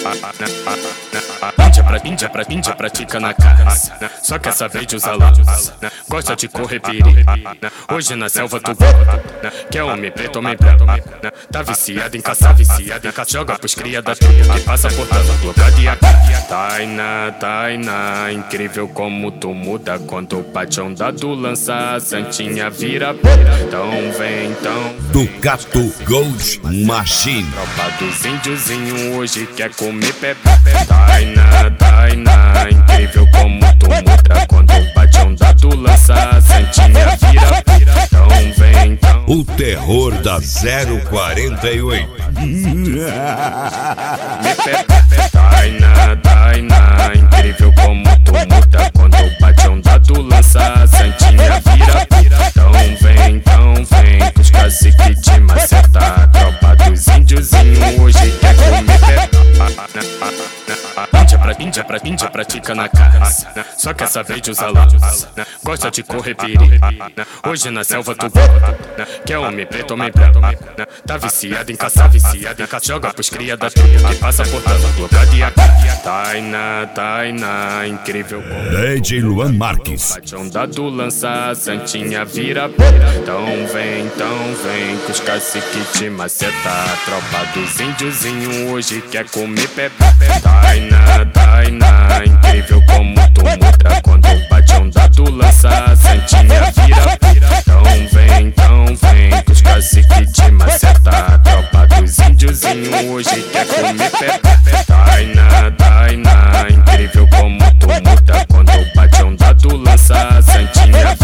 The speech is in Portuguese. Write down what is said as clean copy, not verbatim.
Índia pratica na caça, só quer saber de usar lança. Gosta de correr perigo, hoje na selva tu volta. Quer homem preto, homem branco. Tá viciado em caçar, joga pros cria da truta que passa portando blocada e a Tainá, incrível como tu muda quando bate onda do lança, a santinha vira pira. Então vem, Ducato Gold Machine. Tropa dos índiozinho hoje quer comer pepe. Tainá, incrível como tu muda quando bate onda do lança, a santinha vira pira. Então vem, o terror da 048. Tainá, incrível como tu muda quando bate onda do lança, a santinha vira pira. Então vem, que os caciques te maceta. Tropa dos índiozinho hoje quer comer pepe. Índia pratica na caça, só quer saber de usar lança. Gosta de correr perigo, hoje na selva tu volta. Quer homem preto, homem branco. Tá viciado em caçar, joga pros cria da truta que passa portando blocada e a Tainá, incrível como DJ Luan Marques. bate onda do lança, a santinha vira pira. Então vem, que os caciques te maceta. Tropa dos índiozinho hoje quer comer pepe. Tainá, incrível como tu muda quando bate onda do lança, a santinha vira pira. Então vem, que os caciques te maceta. Tropa dos índiozinho hoje quer comer pepe. Tainá, incrível como tu muda quando bate onda do lança, a santinha